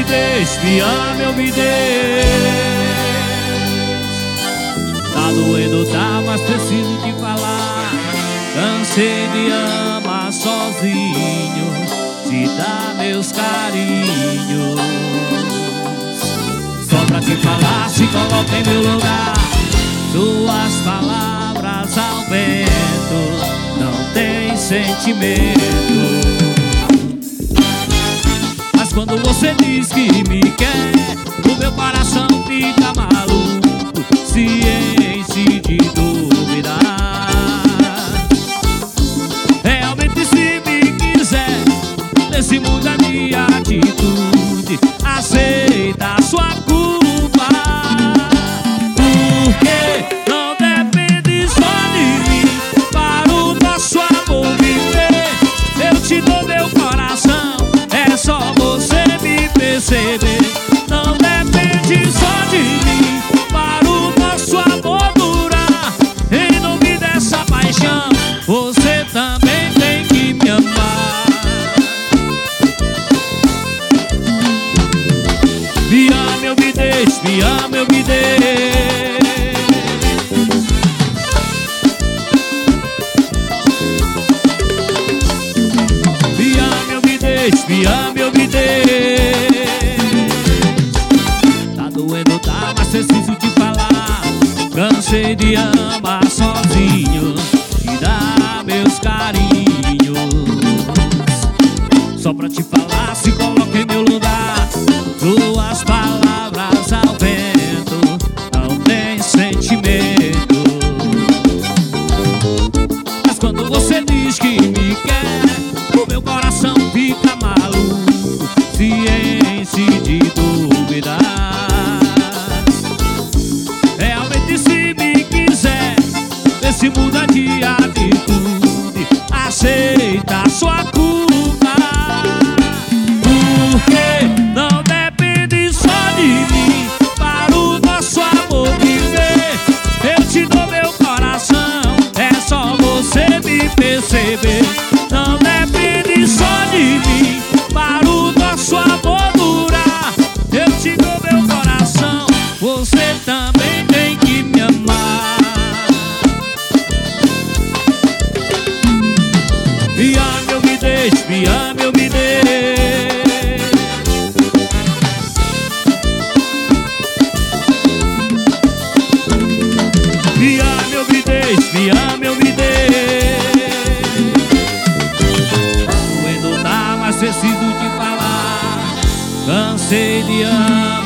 deixe, me ame ou me deixe. Tá doendo, tá, mas preciso te falar. Cansei de amar sozinho, te dar meus carinhos. Só pra te falar, se coloca em meu lugar. Suas palavras ao vento, não tem sentimento. Mas quando você diz que me quer, o meu coração fica maluco, se enche de dúvida. Realmente se me quiser, nesse muda de atitude, aceita a sua culpa. Porque não depende só de mim para o nosso amor viver. Eu te dou meu coração, é só você me perceber. Não depende só de mim para o nosso amor durar. Em nome dessa paixão, você também tem que me amar. Me ame ou me deixe, me ame ou me deixe. Me ame ou me deixe, me ame ou me deixe. Tá doendo, tá, mas preciso te falar. Cansei de amar sozinho, te dar meus carinhos. Só pra te falar, se coloca em meu lugar. Tuas palavras ao vento, não tem sentimento. Mas quando você diz que me quer, o meu coração fica maluco, se enche de dúvidas. Realmente se me quiser, vê se muda de atitude, aceita a sua culpa. Porque não depende só de mim para o nosso amor viver. Eu te dou meu coração, é só você me perceber. Não depende só de mim para o nosso amor durar. Eu te dou meu coração, você também tem que me amar. Me ame ou me deixe, me ame ou me deixe. Me ame ou me deixe, me ame ou me deixe. Doendo tá, mas preciso te falar. Cansei de amar